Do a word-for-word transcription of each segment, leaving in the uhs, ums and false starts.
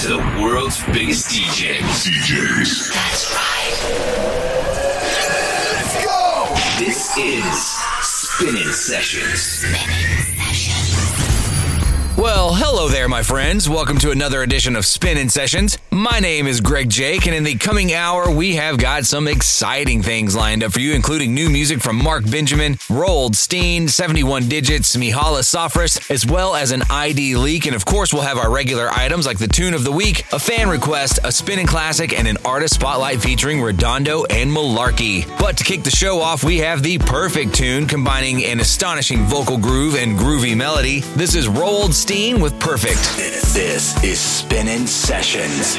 the world's biggest D Js. D Js. That's right. Let's go! This is Spinning Sessions. Spinning Sessions. Well, hello there, my friends. Welcome to another edition of Spinnin' Sessions. My name is Greg Jake, and in the coming hour, we have got some exciting things lined up for you, including new music from Mark Benjamin, Roald Steen, seventy-one Digits, Mihaela Safras, as well as an I D leak. And of course, we'll have our regular items like the tune of the week, a fan request, a spinning classic, and an artist spotlight featuring Redondo and Malarkey. But to kick the show off, we have the perfect tune combining an astonishing vocal groove and groovy melody. This is Roald Steen with Perfect. This is Spinning Sessions.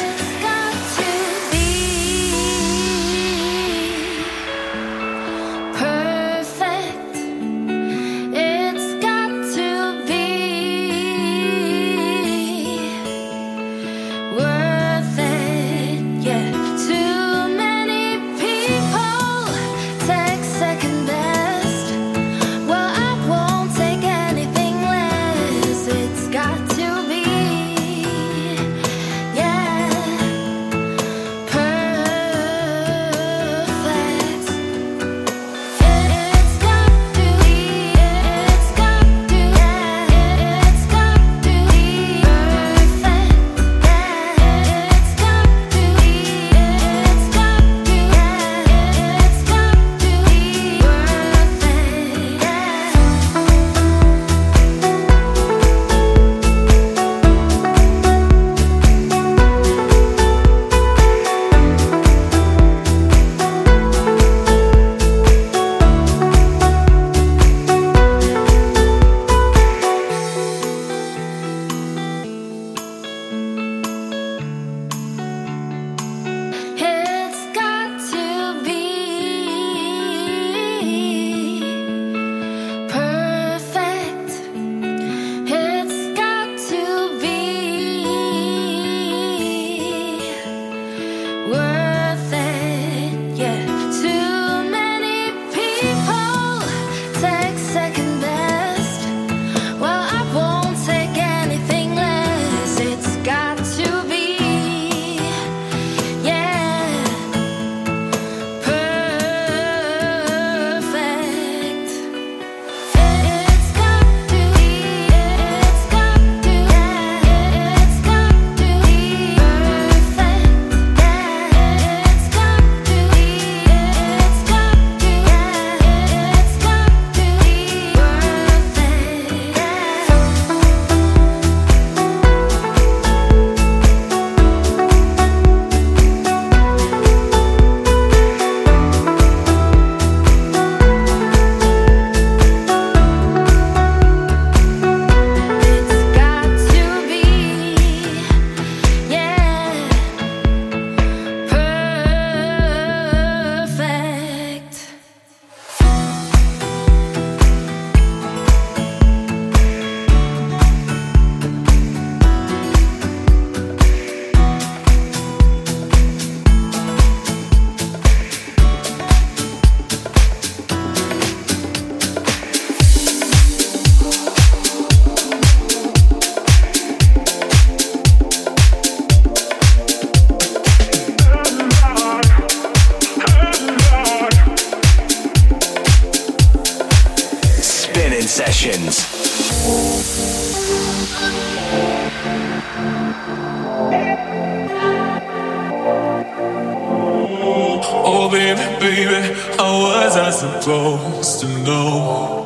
Supposed to know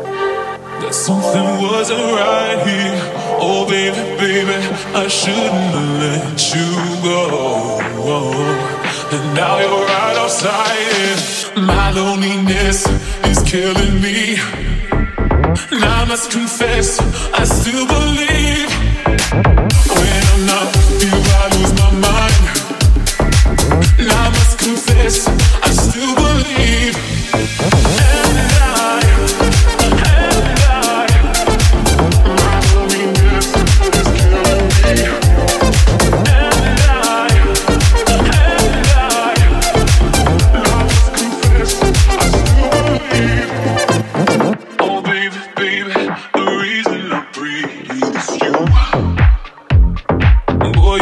that something wasn't right here. Oh baby, baby, I shouldn't have let you go. And now you're right outside it. My loneliness is killing me. And I must confess, I still believe when I'm not with you, I lose my mind. And I must confess, I still believe. Boy,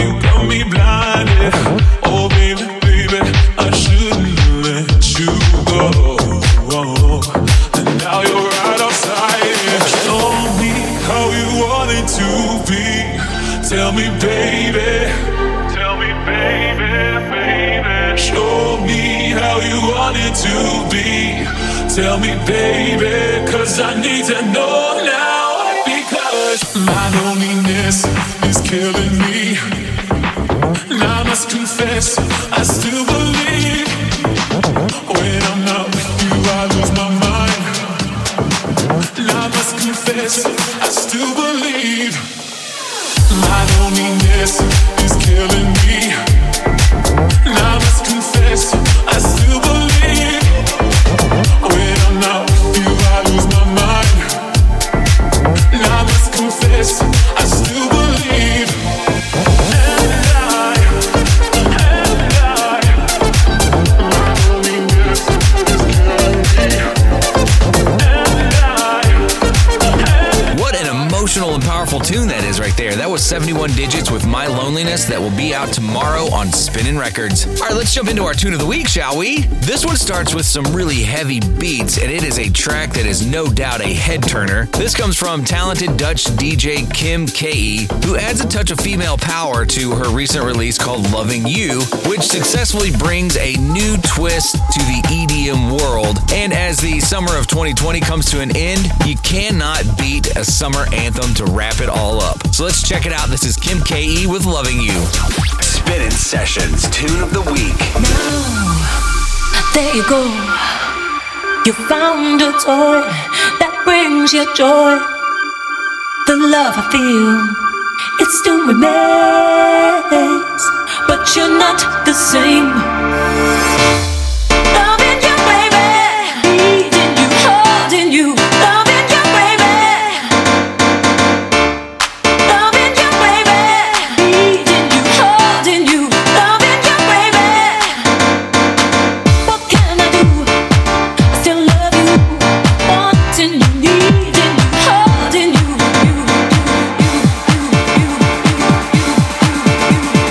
Tell me, baby, cause I need to know now. Because my loneliness is killing me. And I must confess, I still believe. When I'm not with you, I lose my mind. And I must confess, I still believe. My loneliness is killing me. And I must confess, I still believe. When I'm not with you, I lose my mind. And I must confess, I still believe. And I, and I, my loneliness is killing me. And I, and What an emotional and powerful tune that is right there. That was seventy-one Digits with My Loneliness, that will be out tomorrow on Spinnin' Records. All right, let's jump into our tune of the week, shall we? This one starts with some really heavy beats, and it is a track that is no doubt a head-turner. This comes from talented Dutch D J Kim K, who adds a touch of female power to her recent release called Loving You, which successfully brings a new twist to the E D M world. And as the summer of twenty twenty comes to an end, you cannot beat a summer anthem to wrap it all up. So let's check it out. This is Kim K with Loving You. Spinning Sessions Tune of the Week. Now, there you go. You found a toy that brings you joy. The love I feel, it still remains. But you're not the same. Loving you, baby. Needing you, holding you. Loving you, baby. Loving you, baby. Needing you, holding you. Loving you, baby. What can I do? I still love you. Wanting you, needing you, holding you. You, you, you, you, you, you, you, you.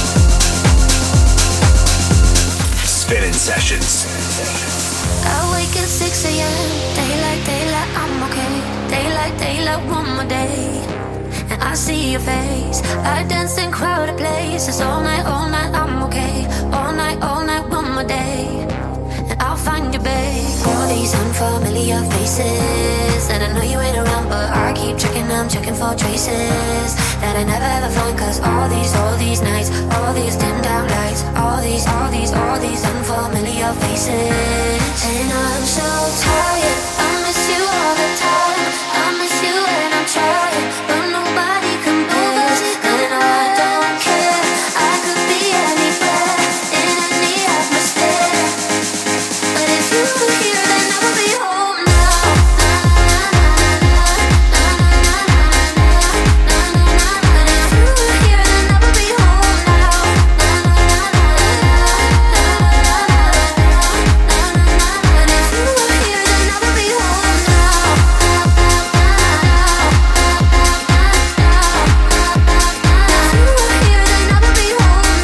Sessions. I wake it's six a.m. Daylight, daylight, I'm okay. Daylight, daylight, one more day. And I see your face. I dance in crowded places. All night, all night, I'm okay. All night, all night, one more day. And I'll find you, babe. All these unfamiliar faces. And I know you ain't around, but I keep checking, I'm checking for traces that I never ever find. Cause all these, all these nights, all these dimmed out lights, all these, all these, all these unfamiliar faces. And I'm so tired, I miss you all the time. I miss you and I'm trying, but nobody compares. And I don't care, I could be anywhere, in any atmosphere. But if you were here, then I would be home now. But if you were here, then I would be home now. But if you were here, then I would be home now. If you were here, then I would be home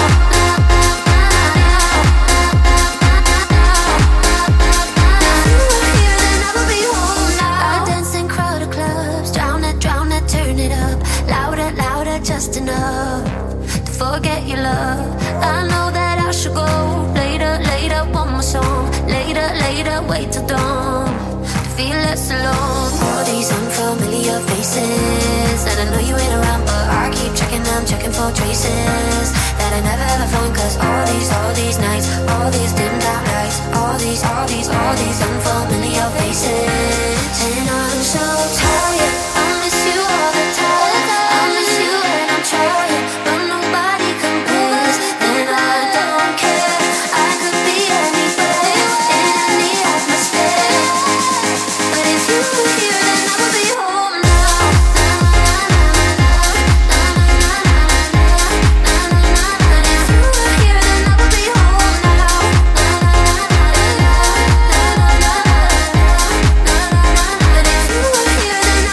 now. I dance in crowded clubs, drown it, drown it, turn it up, louder, louder, just enough to forget your love. I know that I should go later, later, one more song, later, later, wait till dawn to feel less alone. All these unfamiliar faces, and I know you ain't around, but I keep checking, I'm checking for traces that I never ever find. Cause all these, all these nights, all these dimmed out lights, all these, all these, all these unfamiliar faces. And I'm so tired, I miss you all the time. I miss you and I'm trying, but nobody compares. And I don't care, I could be anywhere, in any atmosphere. But if you were here, then I would be home now. But if you were here, then I would be home now. But if you were here, then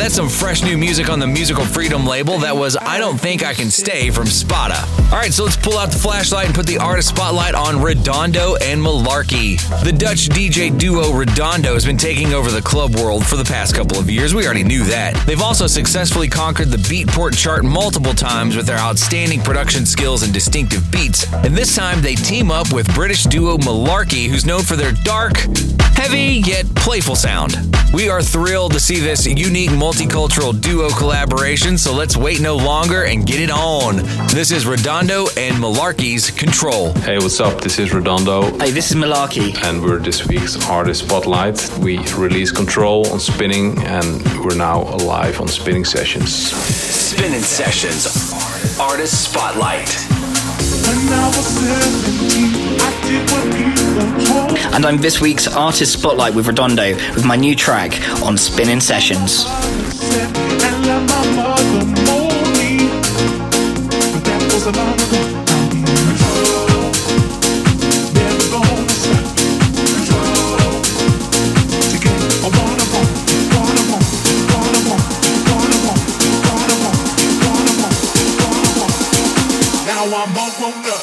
That's some fresh new music on the Musical Freedom label. That was I Don't Think I Can Stay from Spada. All right, so let's pull out the flashlight and put the artist spotlight on Redondo and Malarkey. The Dutch D J duo Redondo has been taking over the club world for the past couple of years. We already knew that. They've also successfully conquered the Beatport chart multiple times with their outstanding production skills and distinctive beats. And this time they team up with British duo Malarkey, who's known for their dark, heavy, yet playful sound. We are thrilled to see this unique multicultural duo collaboration, so let's wait no longer and get it on. This is Redondo and Malarkey's Control. Hey, what's up? This is Redondo. Hey, this is Malarkey. And we're this week's Artist Spotlight. We released Control on Spinning, and we're now live on Spinning Sessions. Spinning Sessions, Artist Spotlight. When I was seventeen, I did what people told. And I'm this week's Artist Spotlight with Redondo with my new track on Spinning Sessions. And let my mother mold me, but that was a long ago. Never gonna stop. To get a wanna want, wanna want, wanna want, wanna want, wanna want, wanna want, wanna want. Now I'm all grown up.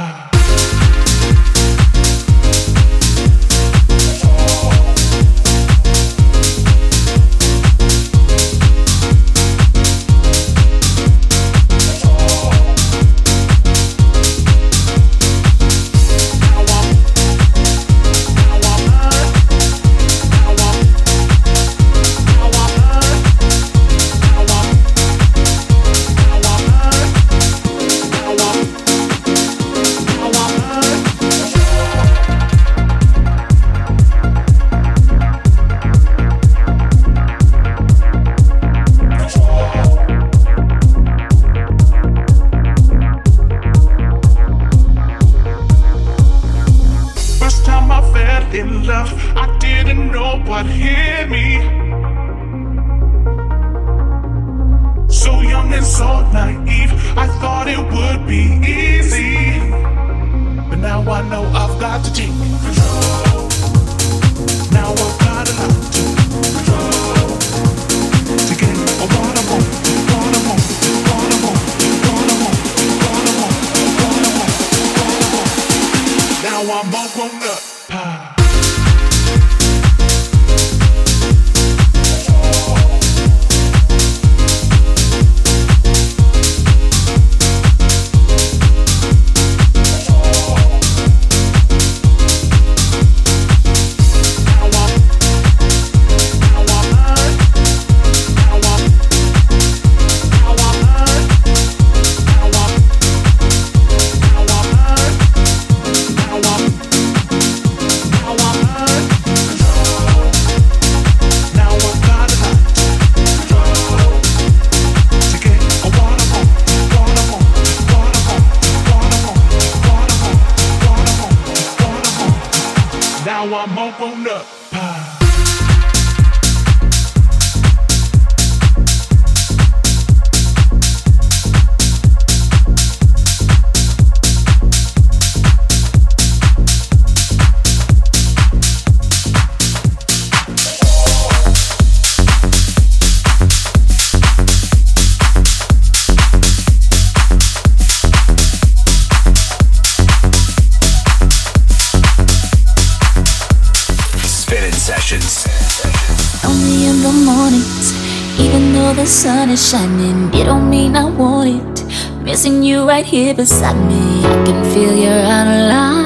The sun is shining, it don't mean I want it. Missing you right here beside me, I can feel you're out of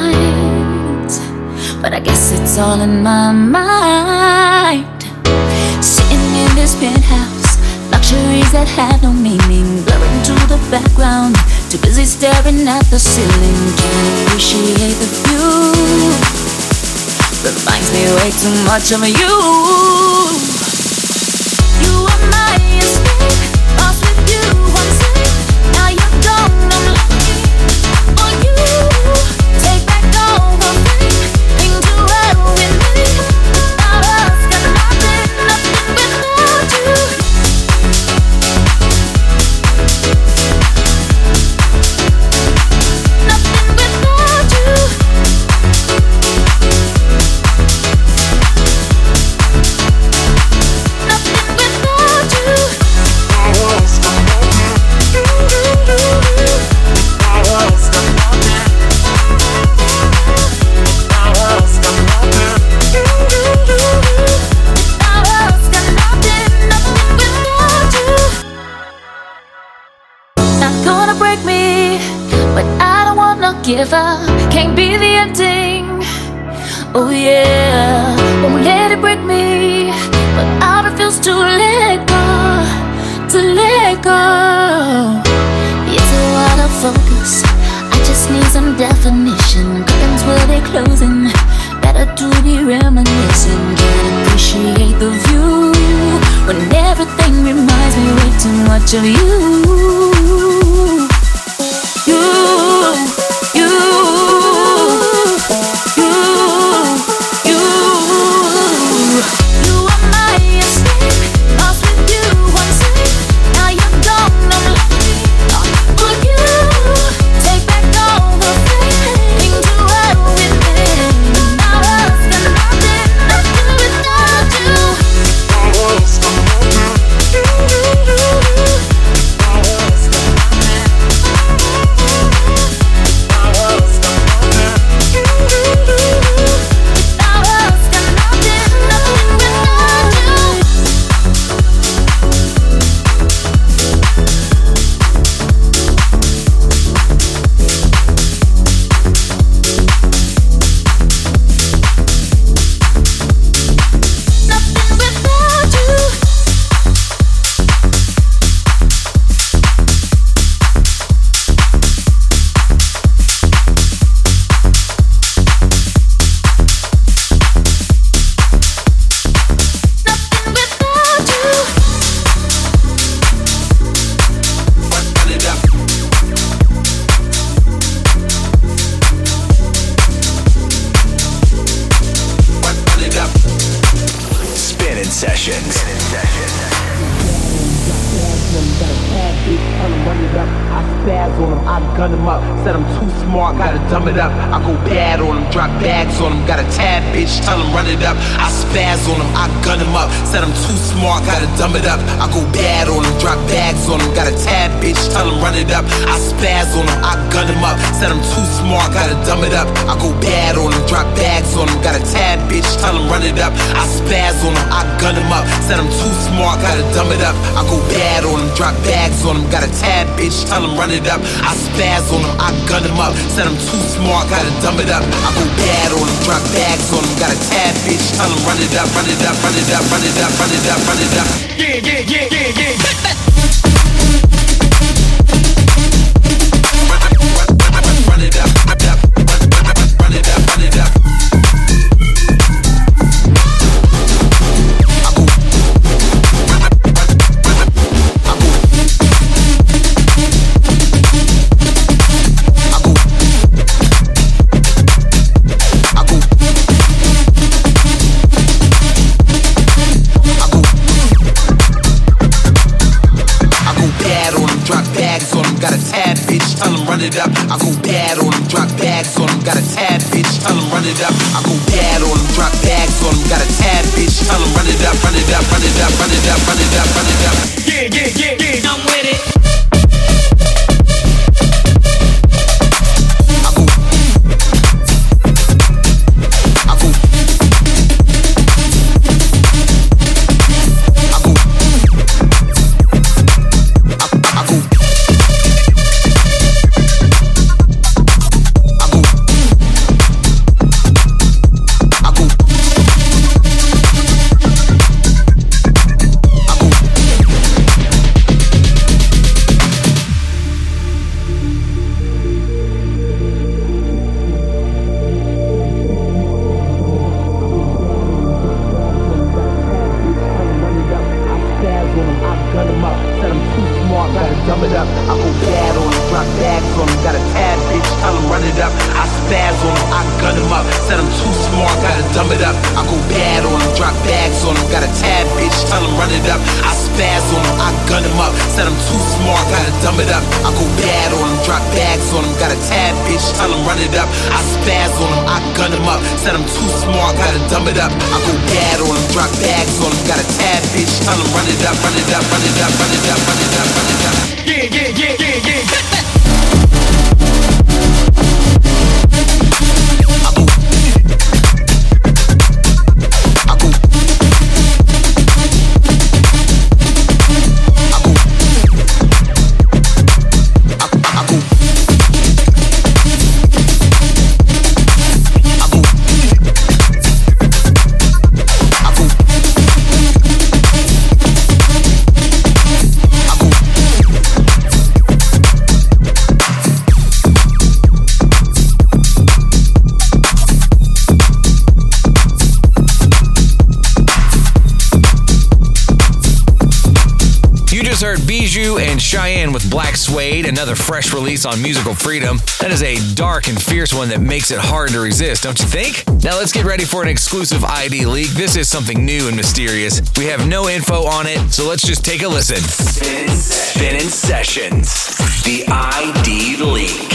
line. But I guess it's all in my mind. Sitting in this penthouse, luxuries that have no meaning, blurring to the background, too busy staring at the ceiling. Can't appreciate the view, reminds me way too much of you. You are my escape, lost with you, I'm safe. Now you're gone, I'm looking for you. Take back all the pain, things you were with me. Without us, got nothing, nothing without you. Nothing without you. Nothing without you. give up, can't be the ending. Oh yeah, won't let it break me, but I refuse to let go, to let go. It's a lot of focus, I just need some definition. Curtains will be closing, better to be reminiscing. Can't appreciate the view when everything reminds me way too much of you. You, you, you, you. You are my escape, lost with you one sleep. Now you're gone, I'm lonely. Will you take back all the things you had with me? Now us got nothing, nothing without you. Now us got nothing. Now us got nothing. Tell him run it up, I spaz on him, I gun him up. Said I'm too smart, gotta dumb it up. I go bad on him, drop bags on him, got a tad bitch. Tell him run it up, run it up, run it up, run it up, run it up, run it up. Yeah, yeah, yeah, yeah, yeah. Run it up, run it up, run it up, run it up. Run it up, I go bad on them, drop bags on them, got a tad bitch, tell them run it up. I go bad on them, drop bags on them, got a tad bitch, tell them run it up, run it up, run it up, run it up, run it up, run it up. Yeah, yeah, yeah, yeah, I'm with it. heard Bijou and Cheyenne with Black Suede, another fresh release on Musical Freedom. That is a dark and fierce one that makes it hard to resist, don't you think? Now let's get ready for an exclusive I D leak. This is something new and mysterious. We have no info on it, so let's just take a listen. Spinning Spinning Sessions, the I D leak.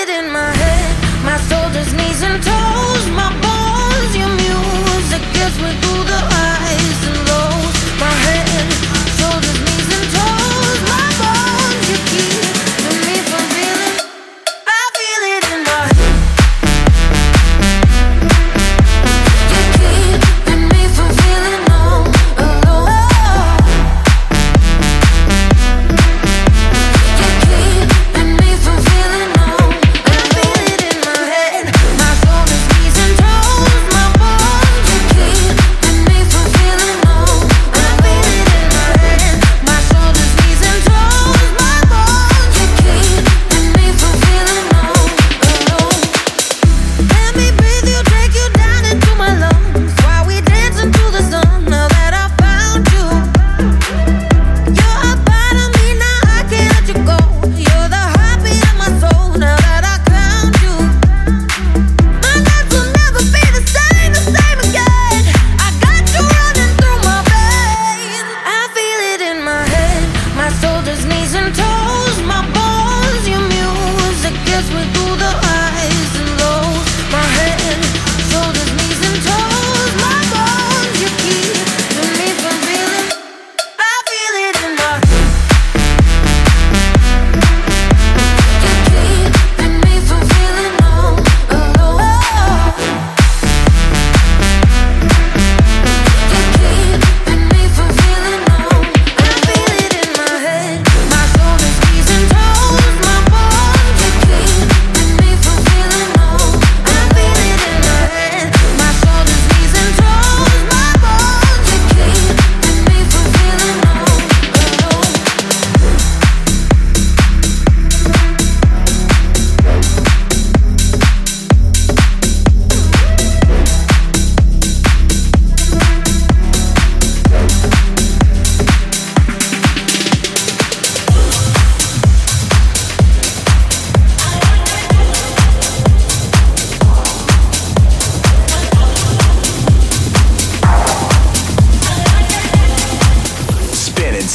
Knees and toes, my bones, your music gets me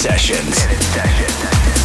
Sessions. Spinning Sessions.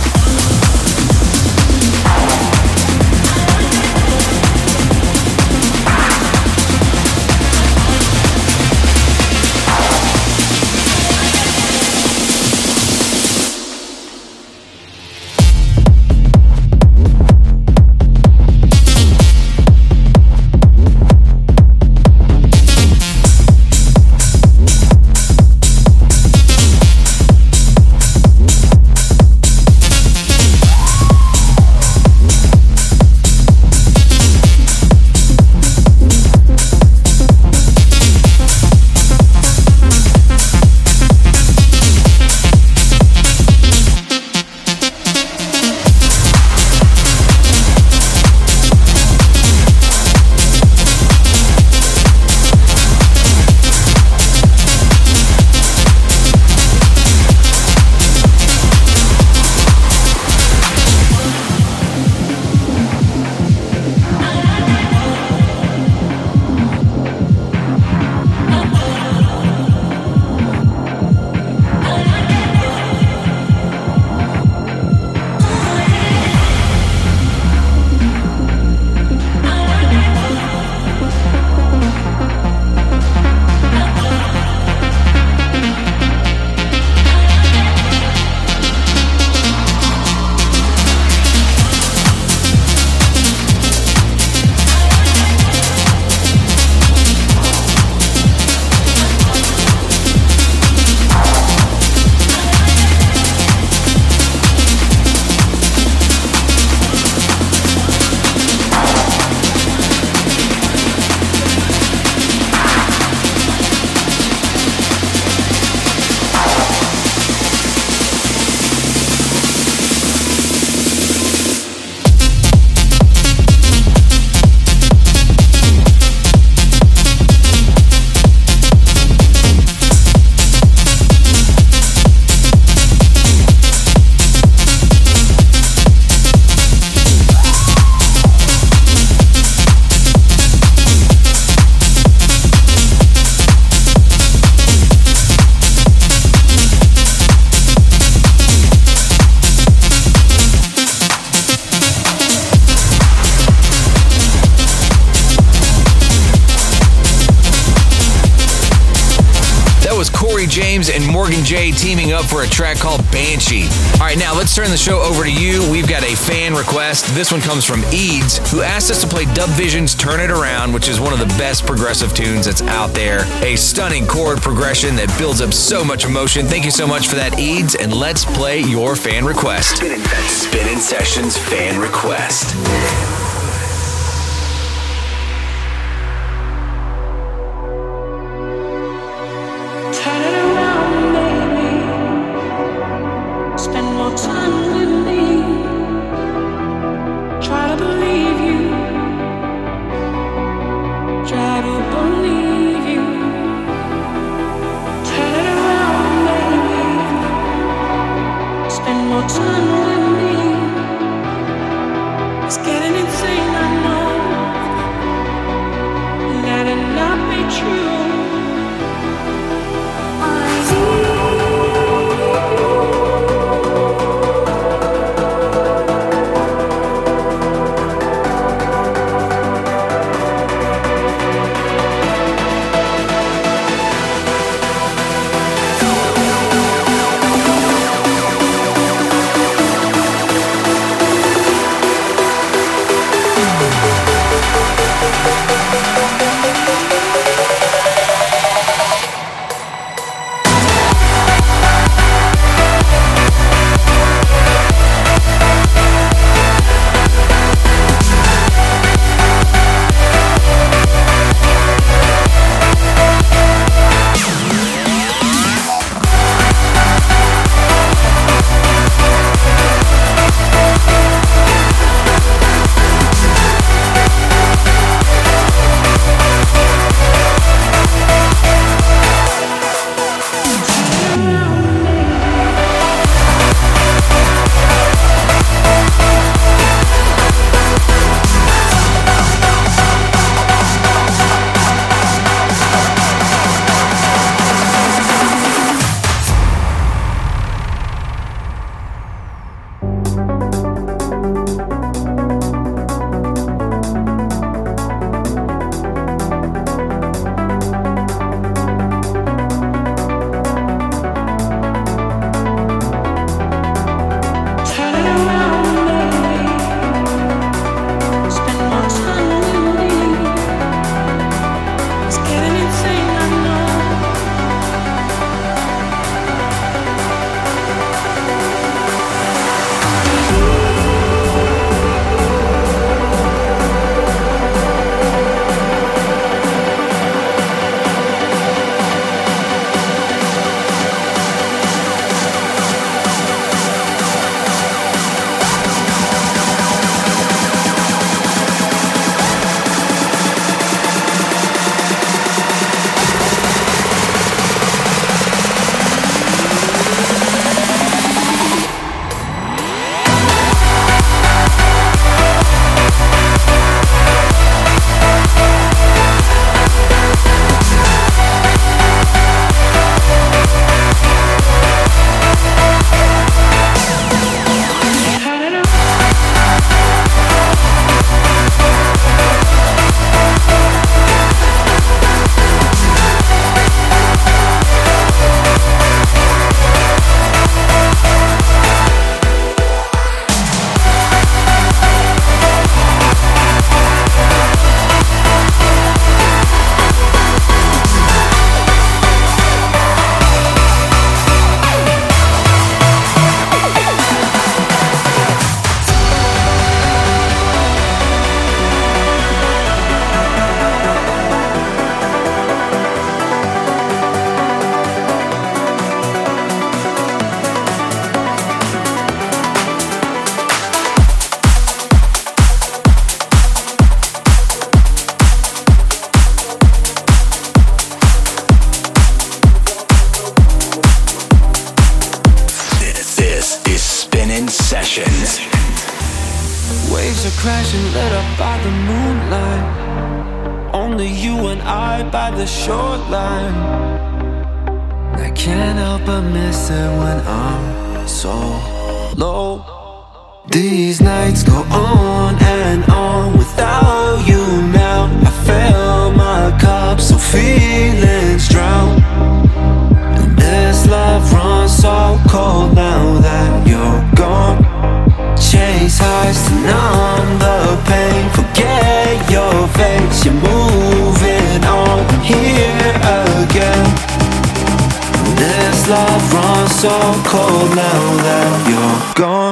James and Morgan J teaming up for a track called Banshee. All right, now let's turn the show over to you. We've got a fan request. This one comes from Eads, who asked us to play Dub Vision's Turn It Around, which is one of the best progressive tunes that's out there. A stunning chord progression that builds up so much emotion. Thank you so much for that, Eads, and let's play your fan request. Spinning Spinning Sessions fan request. crashing, lit up by the moonlight. Only you and I by the shoreline. I can't help but miss it when I'm so low. These nights go on and on without you now. I fill my cup so feelings drown. And this love runs so cold now that you're gone. Chase highs to numb the pain. Forget your face, you're moving on. Here again. This love runs so cold now that you're gone.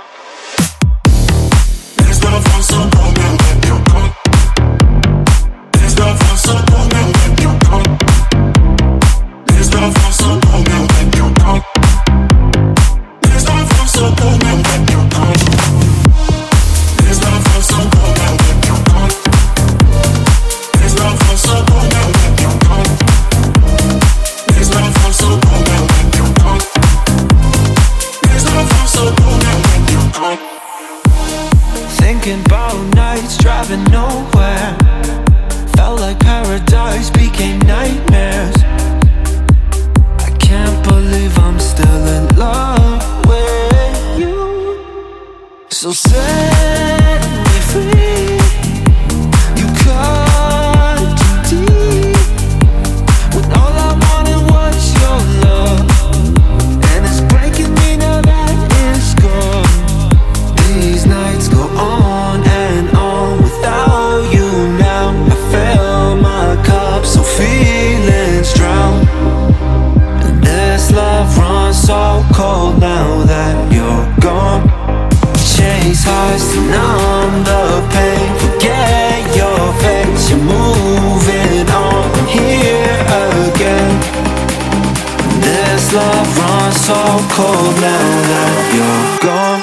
This love runs so cold now that you're gone. This love runs so cold now that you're gone. This love runs so cold now that you're gone. This love runs so cold now that you're gone. This love runs so cold now that you're gone. This love runs so cold now that you're gone. This love runs so cold now that you're gone. This love runs so cold now that you're gone. Thinking about nights driving nowhere. Felt like paradise became nightmares. I can't believe I'm still in love with you. So set me free. You cut too deep. When all I wanted was your love, and it's breaking me now that it's gone. These nights go on and on without you now. I fill my cup so feelings drown. And this love runs so cold now that you're gone. Chase highs to numb the pain. Forget your face, you're moving on. Here again. This love runs so cold now that you're gone.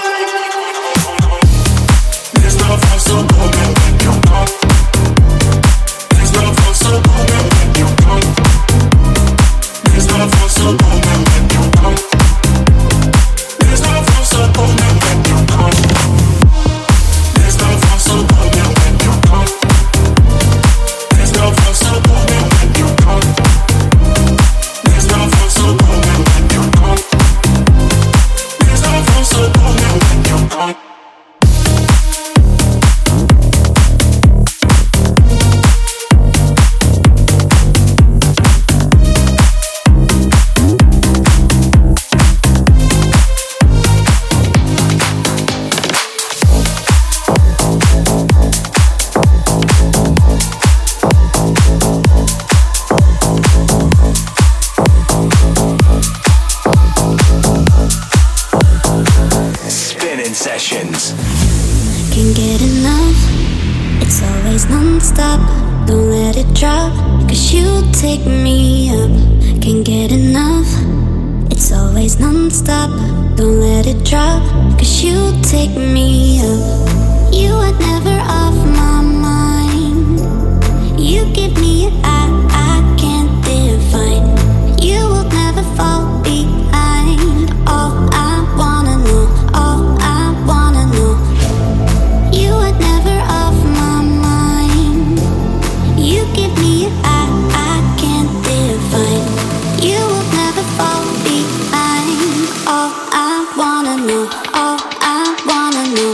This love runs so cold now that you're gone. This love runs so cold now that you're gone. This love runs so cold now that you're gone. This love runs so cold now that you're gone. This love runs so cold now that you're gone. This love runs so cold now that you're gone. This love runs so cold now that you're gone. This love runs so cold now that you're gone. Sessions. Can't get enough. It's always non-stop. Don't let it drop, 'cause you take me up. Can't get enough. It's always non-stop. Don't let it drop, 'cause you take me up. You are never off my mind. You give me a I, I can't define. You will never fall behind. All I wanna know, all I wanna know. You are never off my mind. You give me a I, I can't define. You will never fall behind. All I wanna know, all I wanna know.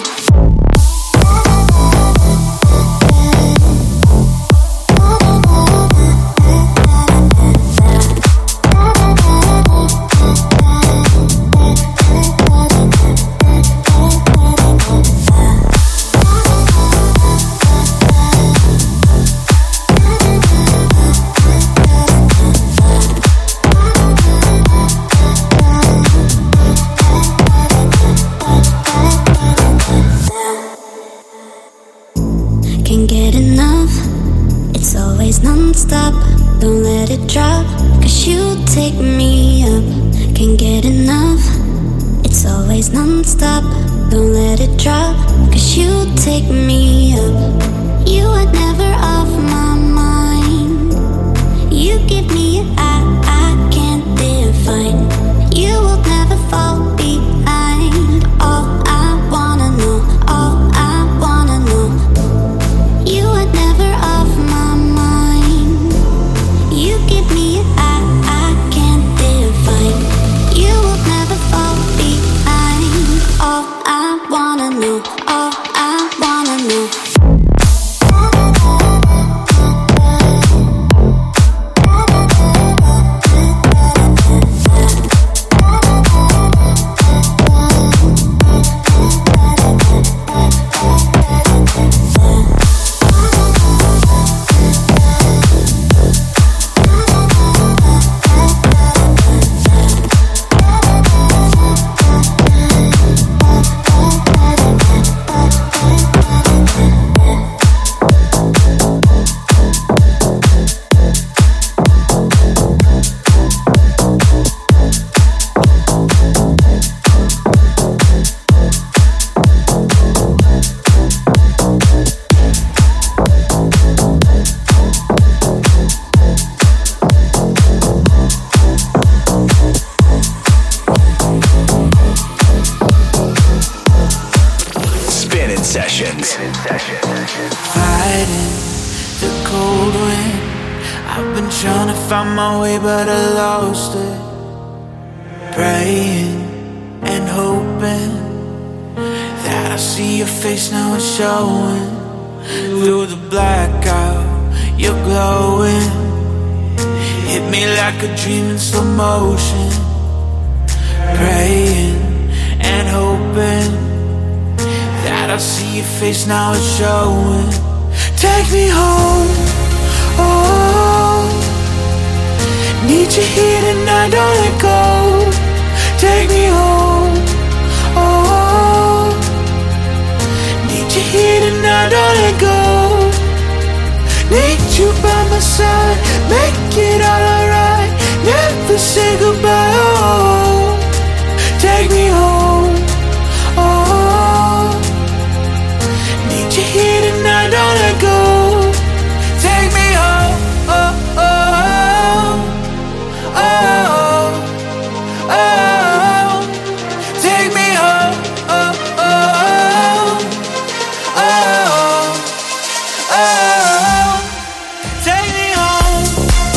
Can't get enough. It's always non-stop. Don't let it drop, 'cause you take me up. Can't get enough. It's always non-stop. Don't let it drop, 'cause you take me up. You are never off my mind. You give me a I, I can't define. 'Cause Trying to find my way, but I lost it. Praying and hoping that I see your face now, it's showing. Through the blackout, you're glowing. Hit me like a dream in slow motion. Praying and hoping that I see your face now, it's showing. Take me home, oh. Need you here tonight, don't let go. Take me home, oh. Need you here tonight, don't let go. Need you by my side, make it all alright. Never say goodbye, oh. Take me home, oh. Need you here tonight, don't let go. Take me home, oh, oh, oh, oh, oh. Take me home, oh, oh, oh, oh, oh. Take me home.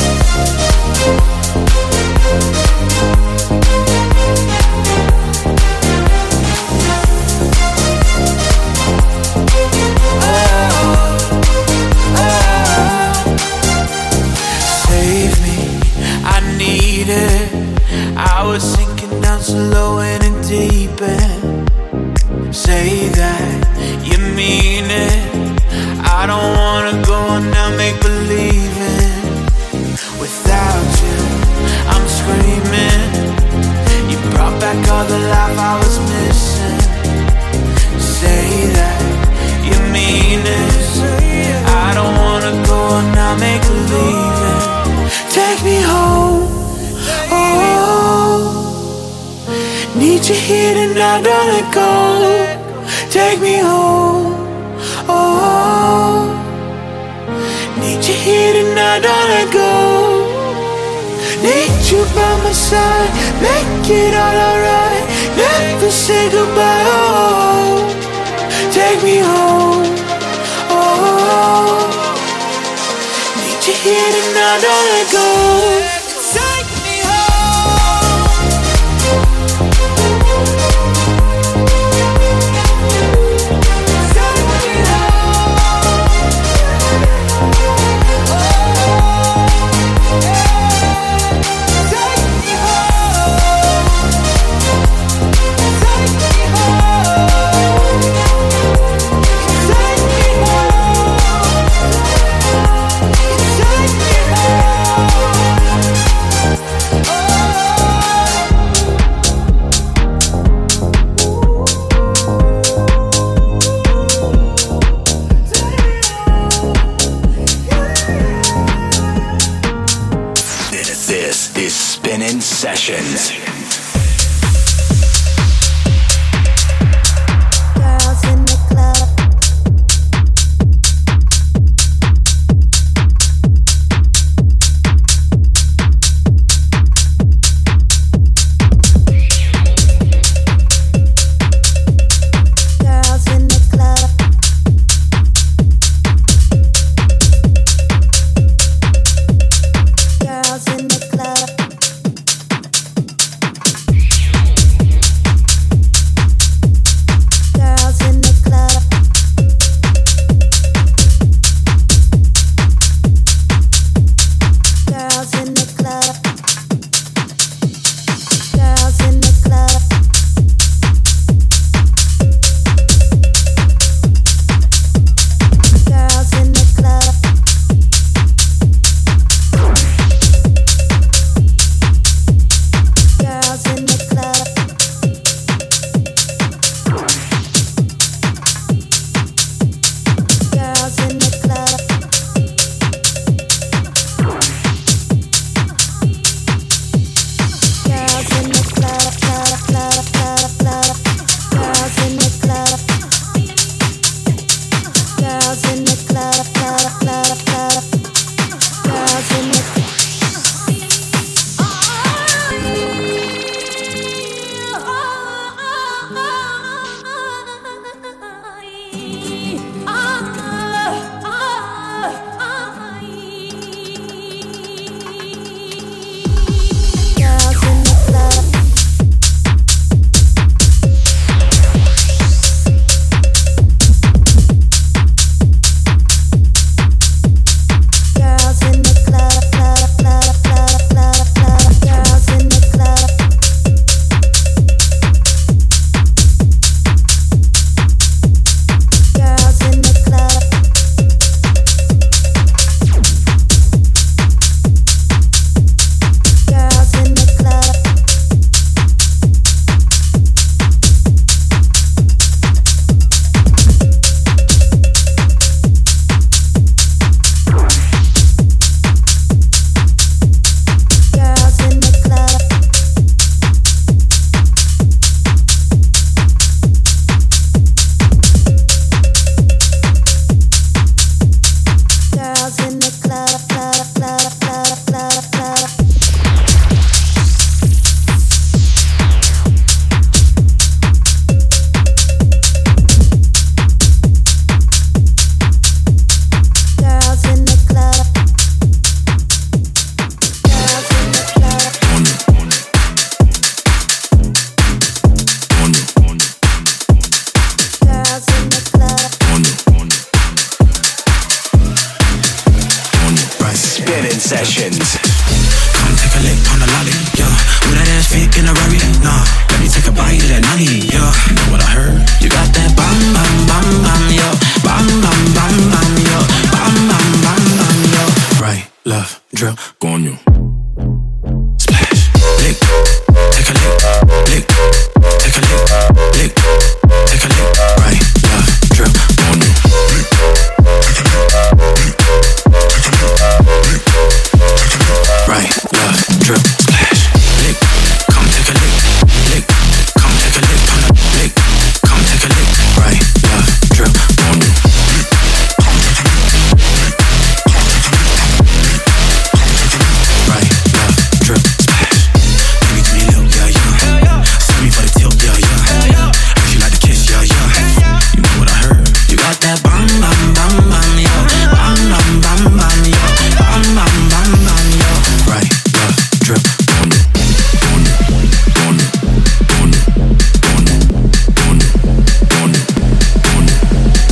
Save me, I need it. I was sinking down so low and in deep end. Say that you mean it. I don't wanna go and now make believing. Without you, I'm screaming. You brought back all the life I was missing. Say that you mean it. I don't wanna go and now make believing. Take me home, oh. Need you here tonight, don't let go. Take me home, oh. Need you here tonight, don't let go. Need you by my side, make it all alright. Never say goodbye, oh. Take me home, oh. Need you here tonight, don't let go. Take me home. Take me home. Oh, yeah. Take me home. Take me home. Take me home. Take me This is Spinning Sessions. Girls in the club. Girls in the club. Girls in the club. Sessions. Come take a lick on the lolly, yeah. Will that ass fit in a Rari? Nah, let me take a bite of that nani, yeah. You know what I heard? You got that bam bam bam bam, yeah. Bam bam bam bam, yeah. Bam bam bam bam, yeah. Right, left, drip, go on you. Splash, lick, take a lick, lick, take a lick, lick, take a lick. Right, left, drip, go on you. Lick, take a lick, lick, take a lick, lick, take a lick. Right, left, drip, splash, lick, come take a lick, lick, come take a lick, on a lick, come take a lick. Right, left, drip, go on you. Lick, come take a lick, lick, come take a lick, on a lick, come take a lick. Right, left, drip, splash. Baby, give me a little, yeah, yeah. Send me for the tilt, yeah, yeah. If you like to kiss, yeah, yeah. You know what I heard? You got that bam, bam, bam, bam, yeah. Bam, bam, bam, bam, yeah. Bam, bam, bam, bam, yeah. Right, left, drip, on it, on it, on it, on it, on it, on it, on it, on it,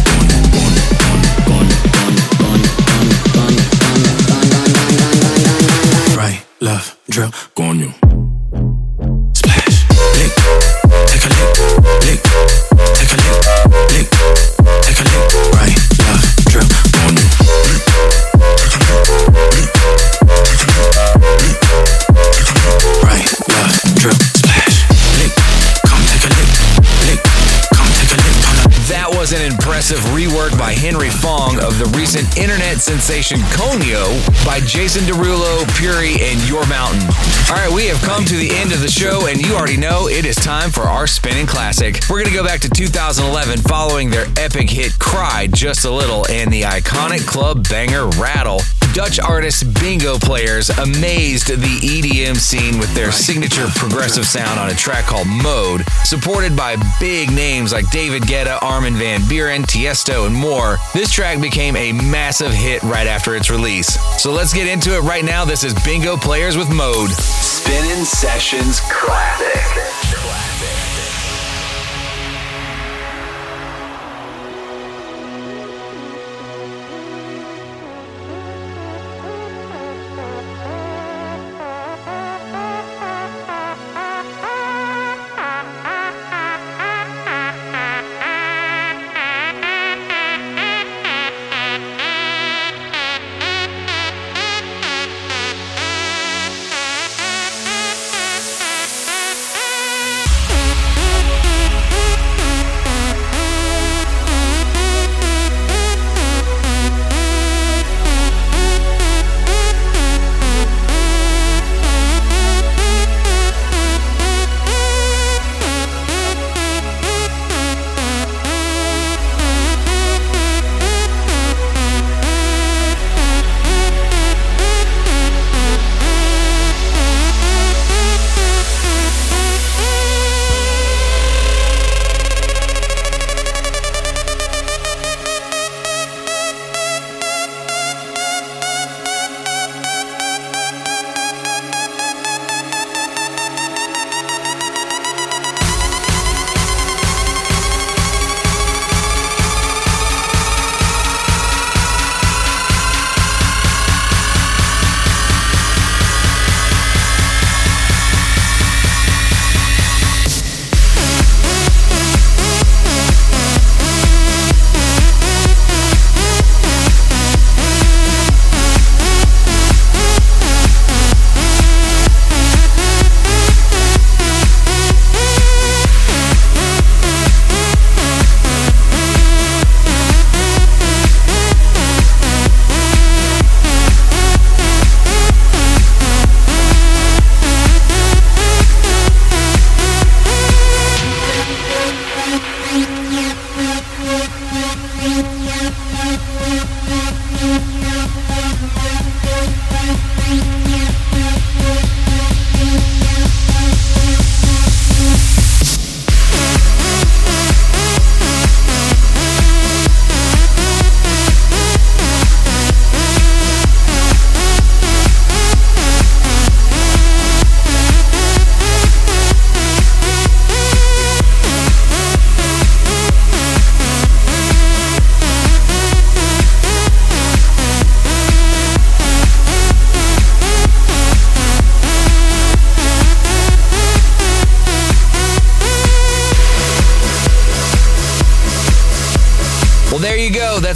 on it, right, left, drip, go on you. Splash, lick, take a lick, lick, take a lick, lick, take a lick. Right, left, drip, go on you. Lick, take a lick, lick, take a lick, lick, take a lick. Right, left, drip, splash, lick, come take a lick, lick, come take a lick. On a That was an impressive rework by Henry Fong of the recent internet sensation Conyo by Jason Derulo, Puri, and Your Mountain. All right, we have come to the end of the show, and you already know it is time for our spinning classic. We're going to go back to two thousand eleven following their epic hit Cry Just a Little and the iconic club banger Rattle. Dutch artist Bingo Players amazed the E D M scene with their signature progressive sound on a track called Mode, supported by big names like David Guetta, Armin van Buuren, Tiesto, and more. This track became a massive hit right after its release. So let's get into it right now. This is Bingo Players with Mode. Spinning Sessions Classic.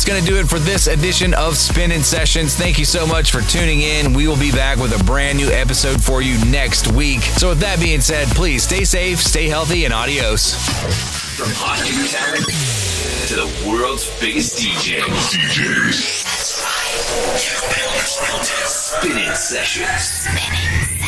that's going to do it for this edition of Spinning Sessions. Thank you so much for tuning in. We will be back with a brand new episode for you next week. So with that being said, please stay safe, stay healthy, and adios. From hot new talent to the world's biggest D J. D Js. That's right. You've been listening to Spinning Sessions. Spinning.